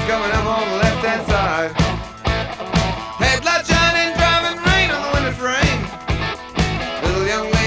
coming up on the left-hand side. Headlight shining, driving rain on the window frame. Little young